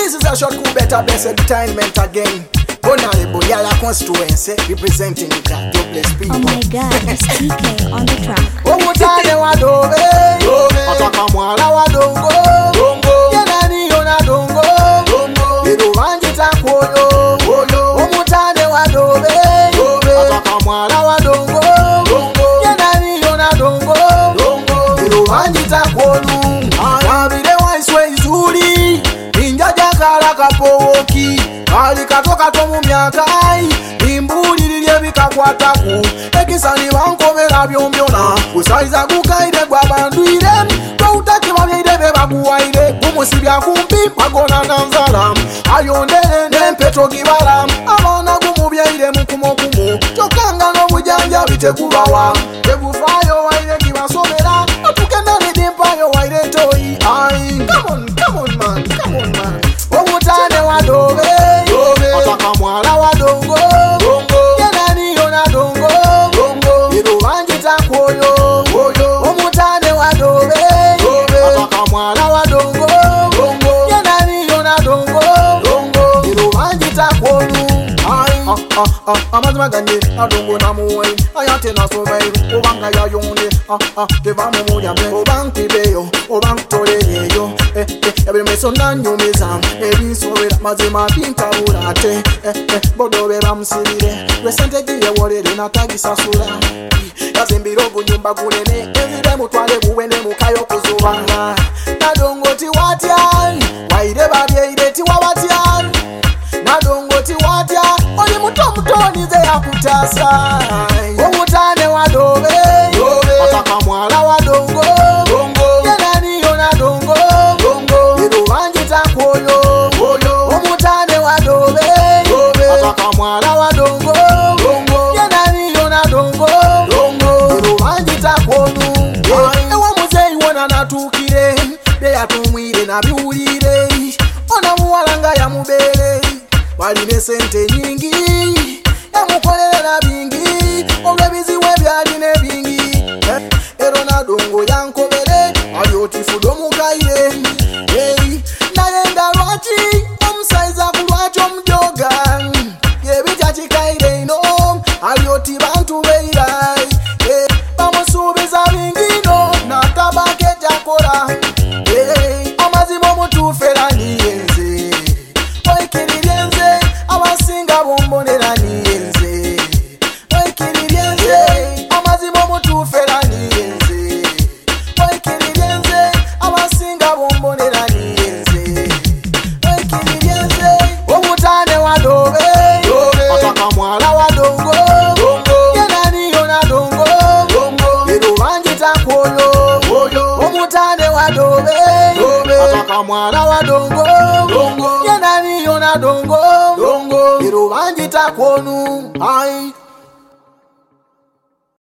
This is a short coup better blessed entertainment again. Honorable Yala constituency representing the jobless people. Oh my God, it's TK on the track. Omutane wa dobe, ataka mwala wa dongo, yenani yona dongo, ero wanjita koyo. Omutane wa dobe, ataka mwala wa dongo, yenani yona dongo, ero wanjita koyo. Wabide waiswe izuri, ninjaja kala kapowoki. Ali katoka tomu miakai, imbuli liye bikakwataku. Ekisani wankobera byombyona, kusaiza kukaide kwa banduire. Kwa utaki wabyeide bebaguwaide, kumusibya kumbi magona nanzala. Ayondele nempetro gibala, abana gumubyeide mukumokumu. Chokanga no bujanja bitekubawa, tebufayo waide kibasomera. Atukenda nidimpayo waide toi. Ay, come on man, Omutane wa dobe, ataka mwala wa dongo, yenani yona dongo, ero wanjita koyo. Omutane wa dobe, ataka mwala wa dongo, yenani yona dongo, ero wanjita koyo. Amazima ganye, adongo na muwai, ayate na survive, obanga ya yonde, teva mumuya me, obanki beyo, obanki toleyeyo, every meson na nyumiza, ebi sorera, mazima pinta urate, bodo beba msirire, resente giye warere na tagisa sura, yazimbiro bunyumba gunene, evire mutwale buwene mukayo kuzuwa, nadongo tiwatian, waide babyeide tiwawatian, nadongo tiwatia, oli mutomutoni ze yakutasa. Omutane wa dobe, ataka mwala wa dongo, yenani yona dongo, ero wanjita koyo. Omutane wa dobe, ataka mwala wa dongo, yenani yona dongo, ero wanjita koyo. Ewa muzeyi wona natukire, beya tumwire na biwulire, ona muwalanga ya mubere. Waline sente nyingi, yamukolere na bingi, obwebiziwe byaline bingi. Ero na dongo yankobere, aliotifudo mukaire. Nayenda lwaki, omusaiza kulwaki omujoga. Yebitya kikaire ino, alioti bantu beirai. Bamusubiza bingi no, natabake jakora. Amazima omutufera niyenze, oikiririenze, abasinga bombonera niyenze, oikiririenze, amazima omutufera niyenze, oikiririenze, abasinga bombonera niyenze, oikiririenze. Omutane wa dobe, ataka mwala wa dongo, yenani yona dongo, ero wanjita koyo. Omutane wa dobe, ataka mwala wa dongo, yenani yona dongo, ero wanjita koyo. Ay.